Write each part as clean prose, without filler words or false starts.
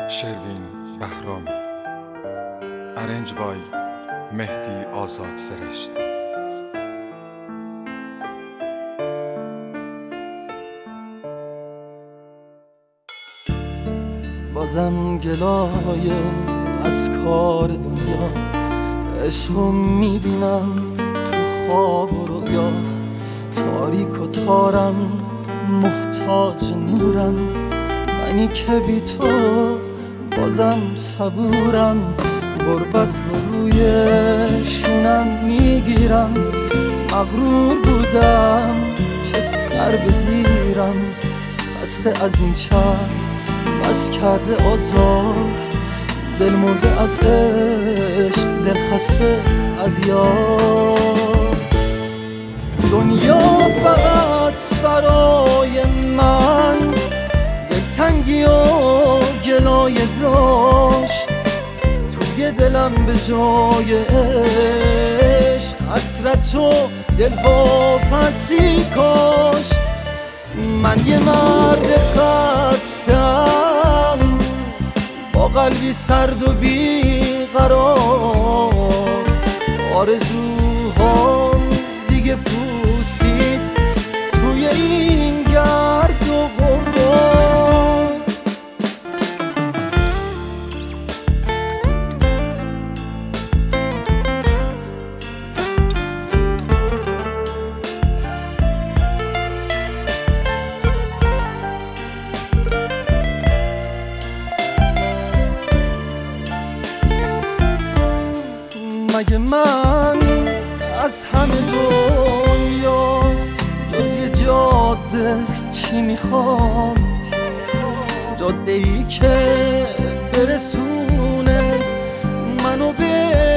شروین بهرامی. ارنج بای مهدی آزاد سرشت. بازم گلایه از کار دنیا، عشقو میبینم تو خواب و رویا. تاریک و تارم محتاج نورم، منی که بی تو بازم صبورم. غربت رو روی شونم میگیرم، مغرور بودم چه سر به زیرم. خسته از این چرخ بس کرده آزار، دل مرده از عشق، دل خسته از یار. دنیا فقط برای من دلتنگی و گلایه داشت، توی دلم به جای عشق حسرت و دلواپسی کاشت. من یه مرد خستم با قلبی سرد و بیقرار، آرزوهام دیگه پوسید توی این گرد و غبار. مگه من از همه دنیا جز یه جاده چی میخوام؟ جاده ای که برسونه منو به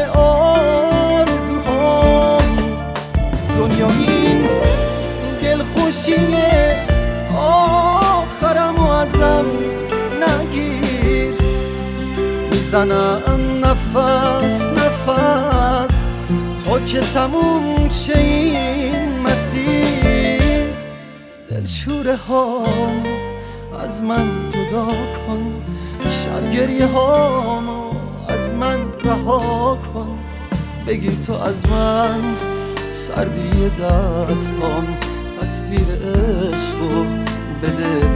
آرزوهام. دنیا این دلخوشیه آخرمو ازم نگیر. میزنم نفس نفس تا که تموم شه این مسیر. دلشوره ها از من جدا کن، شب گریه هامو از من رها کن. بگیر تو از من سردی دستام، تصویر عشقو بده